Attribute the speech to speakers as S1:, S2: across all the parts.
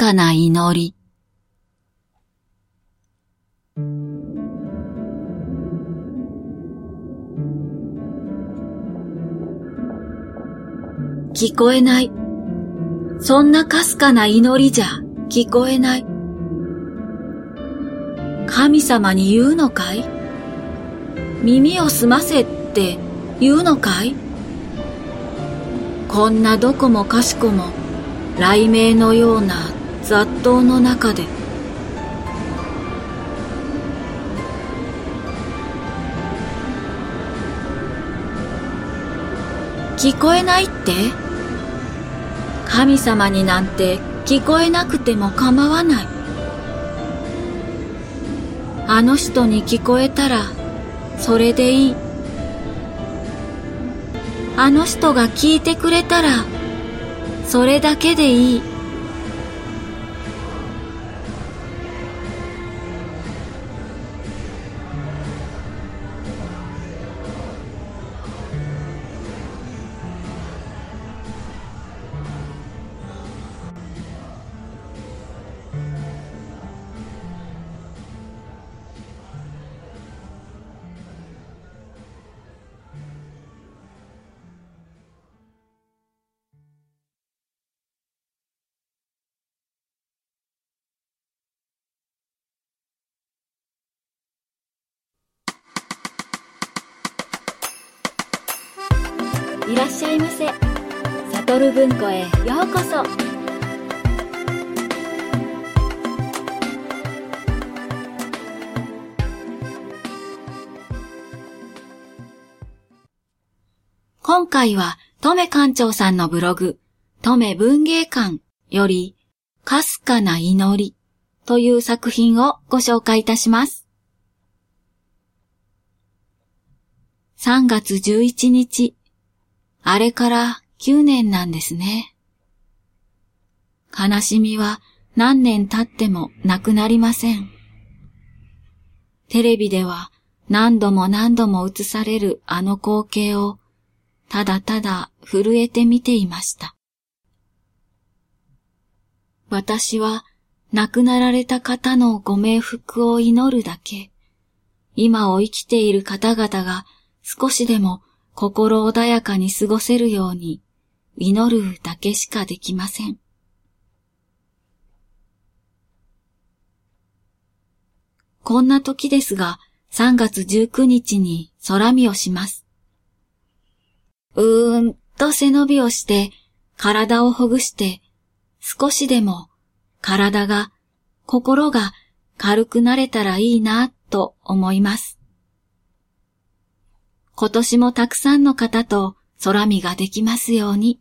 S1: かな祈り。聞こえない。そんなかすかな祈りじゃ聞こえない。神様に言うのかい？耳を澄ませって言うのかい？こんなどこもかしこも雷鳴のような雑踏の中で。聞こえないって？神様になんて聞こえなくても構わない。あの人に聞こえたらそれでいい。あの人が聞いてくれたらそれだけでいい。いらっしゃいませ。悟文庫へようこそ。今回はとめ館長さんのブログ、とめ文芸館より、かすかな祈りという作品をご紹介いたします。3月11日、あれから9年なんですね。悲しみは何年経ってもなくなりません。テレビでは何度も何度も映されるあの光景をただただ震えて見ていました。私は亡くなられた方のご冥福を祈るだけ、今を生きている方々が少しでも心穏やかに過ごせるように祈るだけしかできません。こんな時ですが、3月19日に空見をします。背伸びをして体をほぐして少しでも体が心が軽くなれたらいいなと思います。今年もたくさんの方と空見ができますように。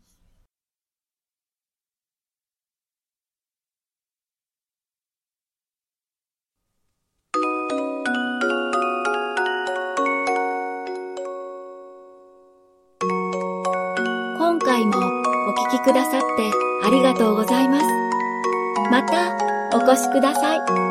S1: 今回もお聞きくださってありがとうございます。またお越しください。